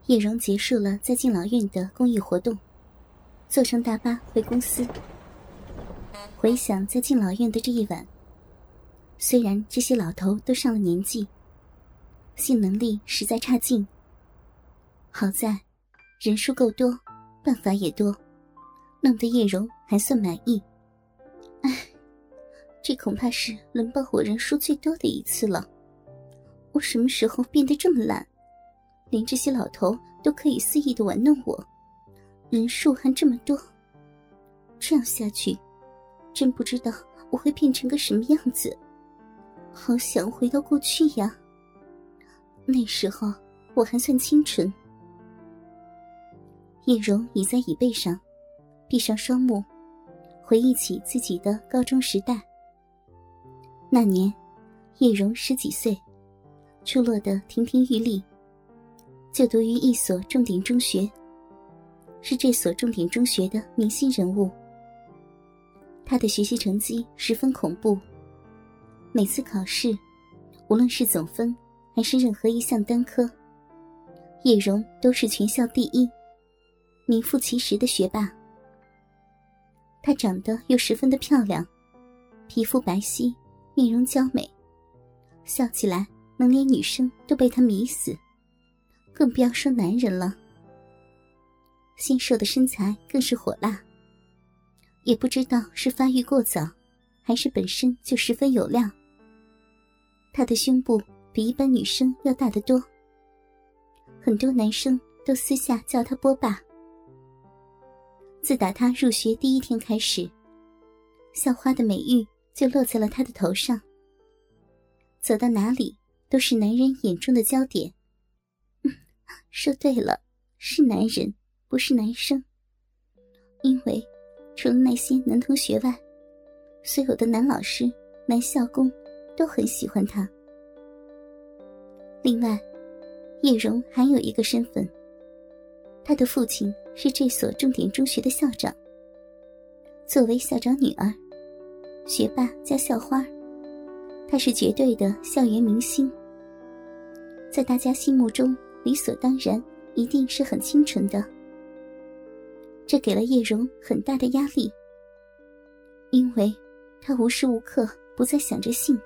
叶蓉结束了在敬老院的公益活动，坐上大巴回公司。回想在敬老院的这一晚，虽然这些老头都上了年纪，性能力实在差劲，好在人数够多，办法也多，弄得叶蓉还算满意。唉，这恐怕是轮报我人数最多的一次了。我什么时候变得这么懒，连这些老头都可以肆意地玩弄我，人数还这么多。这样下去，真不知道我会变成个什么样子。好想回到过去呀，那时候我还算清纯。叶蓉倚在椅背上，闭上双目，回忆起自己的高中时代。那年叶蓉10几岁，出落得亭亭玉立，就读于一所重点中学，是这所重点中学的明星人物。他的学习成绩十分恐怖，每次考试，无论是总分还是任何一项单科，叶蓉都是全校第一，名副其实的学霸。她长得又十分的漂亮，皮肤白皙，面容娇美，笑起来能连女生都被她迷死，更不要说男人了。纤瘦的身材更是火辣，也不知道是发育过早，还是本身就十分有料。她的胸部比一般女生要大得多，很多男生都私下叫她波霸。自打她入学第一天开始，校花的美誉就落在了她的头上，走到哪里都是男人眼中的焦点。说对了，是男人，不是男生。因为除了那些男同学外，所有的男老师、男校工都很喜欢她。另外，叶蓉还有一个身份，她的父亲是这所重点中学的校长。作为校长女儿，学霸加校花，她是绝对的校园明星，在大家心目中理所当然一定是很清纯的。这给了叶蓉很大的压力，因为她无时无刻不在想着性。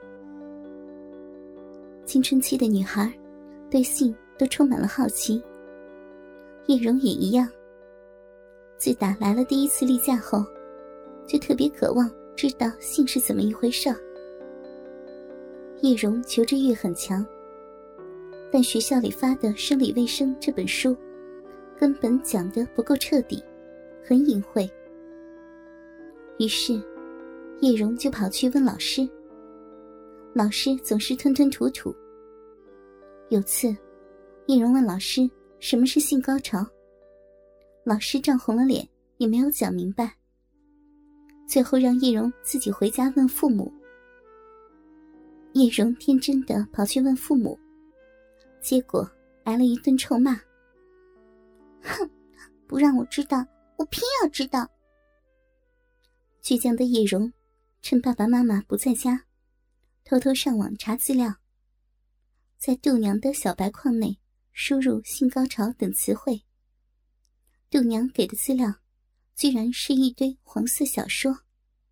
青春期的女孩对性都充满了好奇，叶蓉也一样。自打来了第一次例假后，就特别渴望知道性是怎么一回事。叶蓉求知欲很强，但学校里发的《生理卫生》这本书根本讲得不够彻底，很隐晦。于是叶蓉就跑去问老师，老师总是吞吞吐吐。有次叶蓉问老师什么是性高潮，老师涨红了脸，也没有讲明白，最后让叶蓉自己回家问父母。叶蓉天真的跑去问父母，结果挨了一顿臭骂。哼，不让我知道，我偏要知道。倔强的叶蓉趁爸爸妈妈不在家，偷偷上网查资料，在度娘的小白框内输入性高潮等词汇。度娘给的资料居然是一堆黄色小说。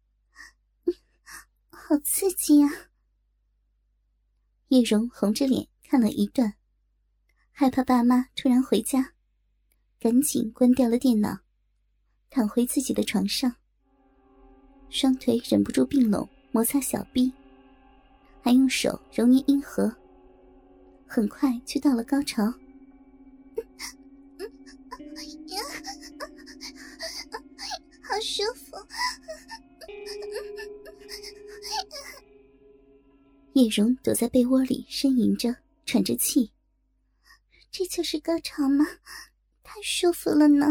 好刺激啊！叶蓉红着脸看了一段，害怕爸妈突然回家，赶紧关掉了电脑，躺回自己的床上，双腿忍不住并拢摩擦小臂，还用手揉捏阴核，很快就到了高潮。好舒服。叶蓉躲在被窝里呻吟着，喘着气。这就是高潮吗？太舒服了呢。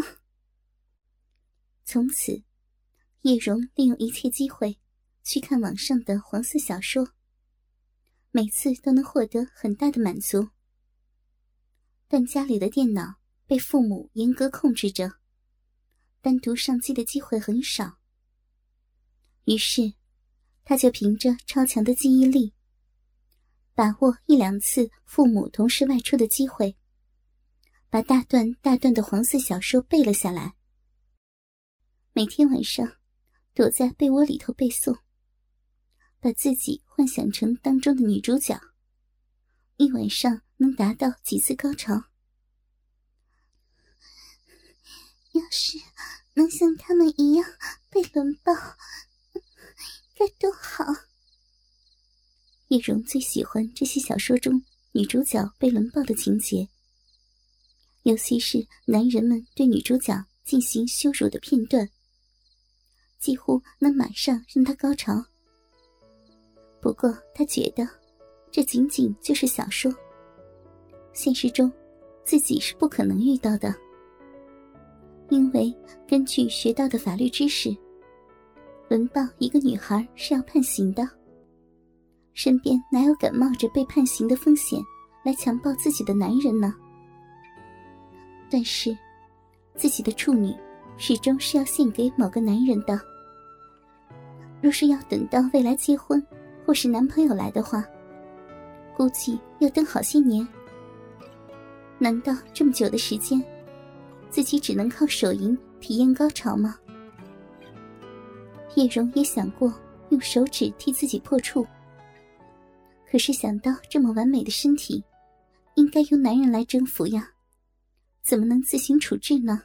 从此叶蓉利用一切机会去看网上的黄色小说，每次都能获得很大的满足。但家里的电脑被父母严格控制着，单独上机的机会很少。于是他就凭着超强的记忆力，把握1-2次父母同时外出的机会，把把大段大段的黄色小说背了下来，每天晚上躲在被窝里头背诵，把自己幻想成当中的女主角，一晚上能达到几次高潮。要是能像他们一样被轮抱，该多好。叶蓉最喜欢这些小说中女主角被轮抱的情节，尤其是男人们对女主角进行羞辱的片段，几乎能马上让她高潮。不过她觉得这仅仅就是小说，现实中自己是不可能遇到的。因为根据学到的法律知识，轮抱一个女孩是要判刑的，身边哪有敢冒着被判刑的风险来强暴自己的男人呢？但是自己的处女始终是要献给某个男人的，若是要等到未来结婚或是男朋友来的话，估计要等好些年。难道这么久的时间自己只能靠手淫体验高潮吗？叶蓉也想过用手指替自己破处，可是想到这么完美的身体应该由男人来征服呀，怎么能自行处置呢？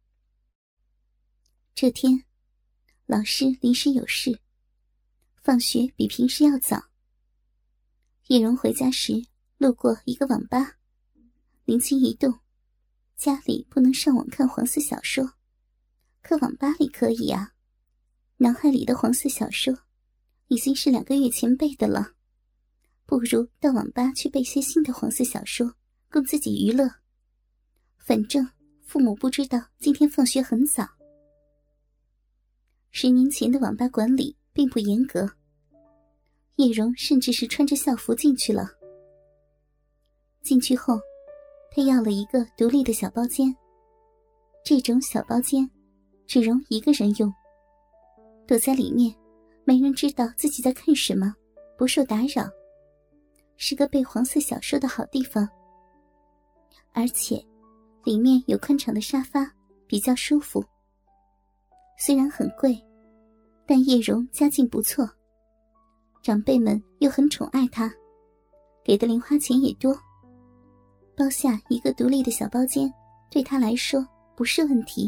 这天老师临时有事，放学比平时要早。叶蓉回家时路过一个网吧，灵机一动，家里不能上网看黄色小说，可网吧里可以啊。脑海里的黄色小说已经是2个月前背的了，不如到网吧去背些新的黄色小说供自己娱乐，反正父母不知道今天放学很早。10年前的网吧管理并不严格，叶蓉甚至是穿着校服进去了。进去后他要了一个独立的小包间，这种小包间只容1个人用，躲在里面没人知道自己在看什么，不受打扰，是个背黄色小说的好地方。而且里面有宽敞的沙发，比较舒服。虽然很贵，但叶蓉家境不错，长辈们又很宠爱她，给的零花钱也多，包下一个独立的小包间对她来说不是问题。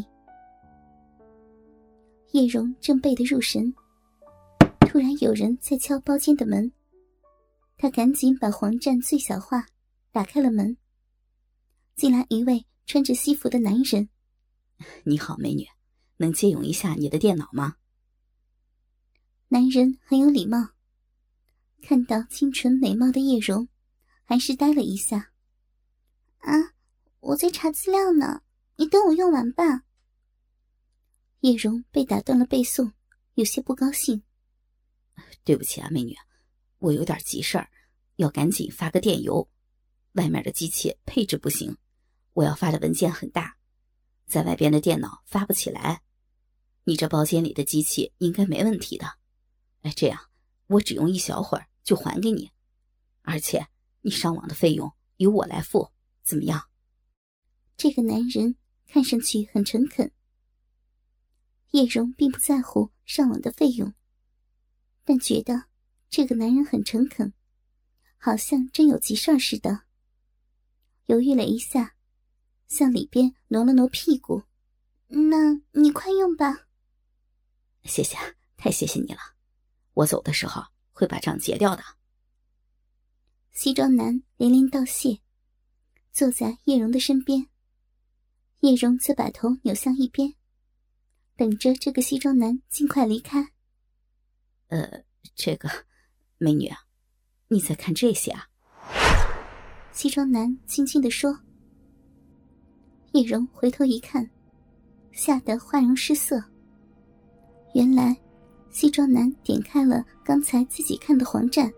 叶蓉正背得入神，突然有人在敲包间的门，她赶紧把黄骯最小化，打开了门。进来一位穿着西服的男人。 你好，美女，能借用一下你的电脑吗？ 男人很有礼貌，看到清纯美貌的叶蓉，还是呆了一下。啊，我在查资料呢，你等我用完吧。叶蓉被打断了背诵，有些不高兴。 对不起啊，美女，我有点急事儿，要赶紧发个电邮，外面的机器配置不行，我要发的文件很大，在外边的电脑发不起来。你这包间里的机器应该没问题的。这样我只用1小会儿就还给你，而且你上网的费用由我来付，怎么样？ 这个男人看上去很诚恳。叶蓉并不在乎上网的费用，但觉得这个男人很诚恳，好像真有急事儿似的。犹豫了一下，向里边挪了挪屁股。那你快用吧。 谢谢，太谢谢你了，我走的时候会把账结掉的。 西装男连连道谢，坐在叶蓉的身边。叶蓉则把头扭向一边，等着这个西装男尽快离开。 这个美女啊，你在看这些啊？ 西装男轻轻地说。叶蓉回头一看，吓得花容失色。原来西装男点开了刚才自己看的黄骯。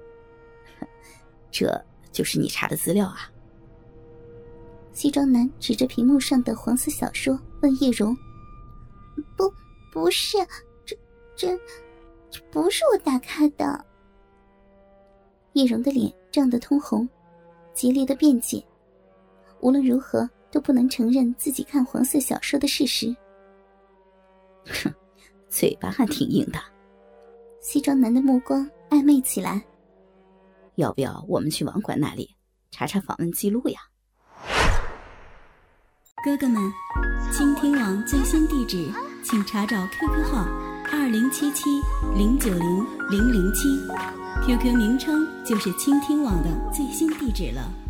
这就是你查的资料啊？ 西装男指着屏幕上的黄色小说问叶蓉。不是，这不是我打开的。叶蓉的脸涨得通红，极力的辩解。无论如何都不能承认自己看黄色小说的事实。 哼，嘴巴还挺硬的。 西装男的目光暧昧起来。 要不要我们去网管那里查查访问记录呀？ 哥哥们，倾听网最新地址请查找 QQ 号2077090007，QQ 名称就是倾听网的最新地址了。